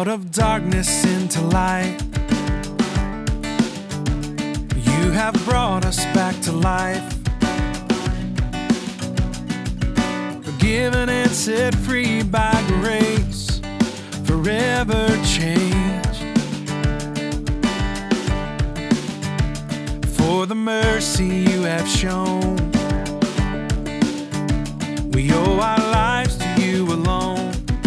Out of darkness into light, you have brought us back to life. Forgiven and set free by grace, forever changed. For the mercy you have shown, we owe our lives to you alone.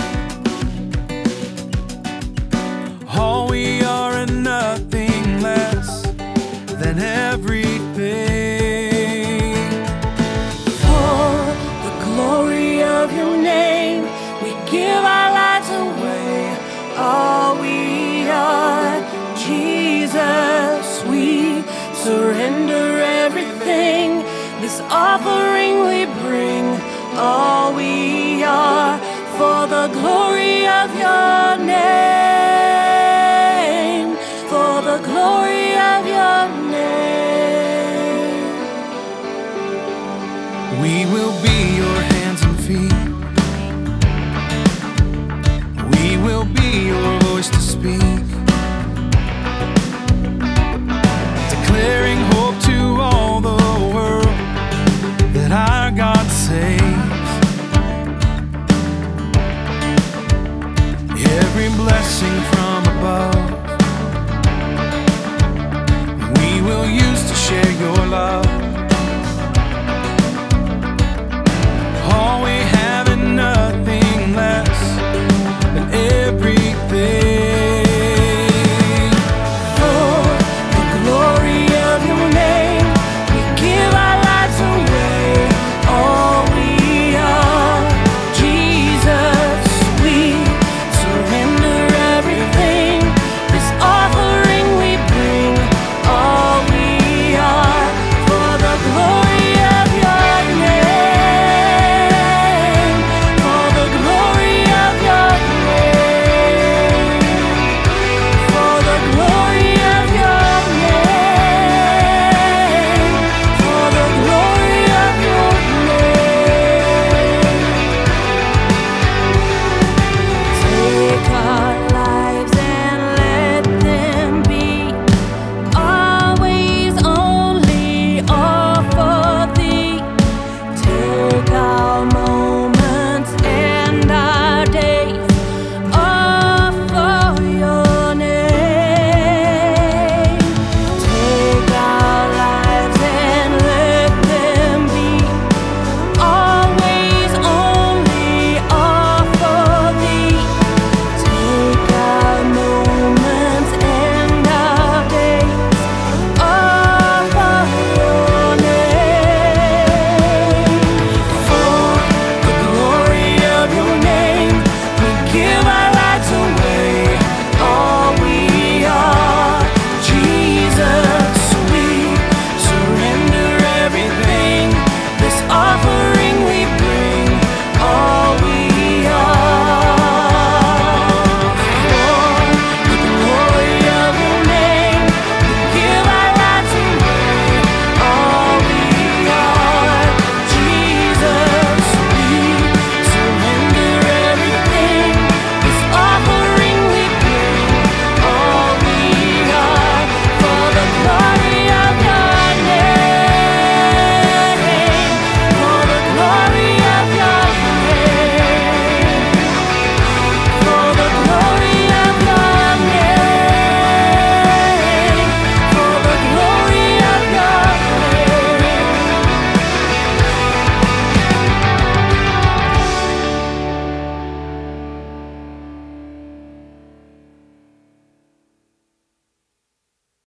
All we are and nothing less than everything. For the glory of your name, we give our lives away. All we are, Jesus, we surrender everything. This offering we bring. All we are, for the glory of your name. For the glory of your name. We will be your hands and feet. We will be your voice to speak, declaring hope to all the world that our God saves. Every blessing from above we will use to share your love.